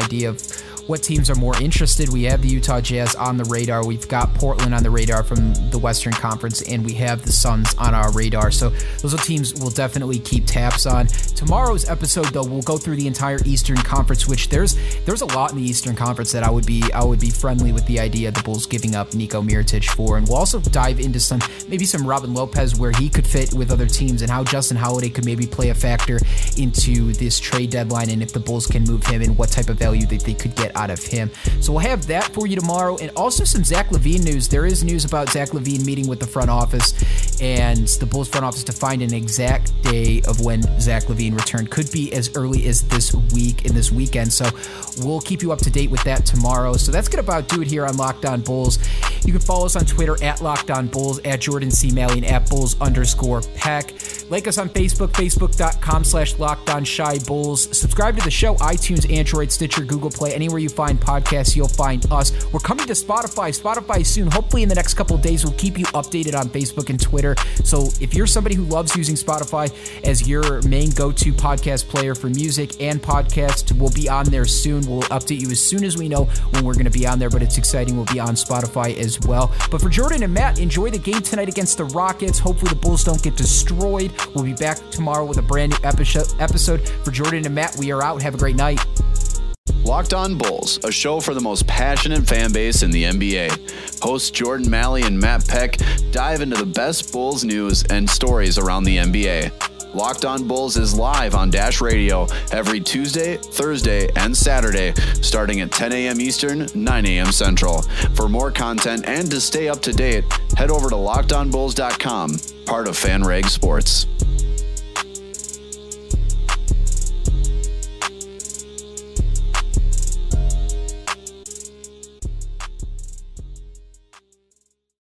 what teams are more interested. We have the Utah Jazz on the radar. We've got Portland on the radar from the Western Conference, and we have the Suns on our radar. So those are teams we'll definitely keep tabs on. Tomorrow's episode, though, we'll go through the entire Eastern Conference, which there's a lot in the Eastern Conference that I would be friendly with the idea of the Bulls giving up Niko Mirotic for, and we'll also dive into some Robin Lopez, where he could fit with other teams, and how Justin Holiday could maybe play a factor into this trade deadline, and if the Bulls can move him and what type of value that they could get out of him. So we'll have that for you tomorrow, and also some Zach LaVine news. There is news about Zach LaVine meeting with the front office and the Bulls front office to find an exact day of when Zach LaVine returned. Could be as early as this weekend. So we'll keep you up to date with that tomorrow. So that's going to about do it here on Locked On Bulls. You can follow us on Twitter at Locked On Bulls, at Jordan C. Malley, at Bulls_Peck. Like us on Facebook, facebook.com/LockedOnShyBulls. Subscribe to the show, iTunes, Android, Stitcher, Google Play, anywhere you find podcasts, you'll find us. We're coming to Spotify soon. Hopefully in the next couple of days, we'll keep you updated on Facebook and Twitter. So if you're somebody who loves using Spotify as your main go-to podcast player for music and podcasts, we'll be on there soon. We'll update you as soon as we know when we're going to be on there, but it's exciting. We'll be on Spotify as well. But for Jordan and Matt, enjoy the game tonight against the Rockets. Hopefully the Bulls don't get destroyed. We'll be back tomorrow with a brand new episode. For Jordan and Matt, we are out. Have a great night. Locked On Bulls, a show for the most passionate fan base in the NBA. Hosts Jordan Malley and Matt Peck dive into the best Bulls news and stories around the NBA. Locked On Bulls is live on Dash Radio every Tuesday, Thursday, and Saturday, starting at 10 a.m. Eastern, 9 a.m. Central. For more content and to stay up to date, head over to LockedOnBulls.com, part of FanRag Sports.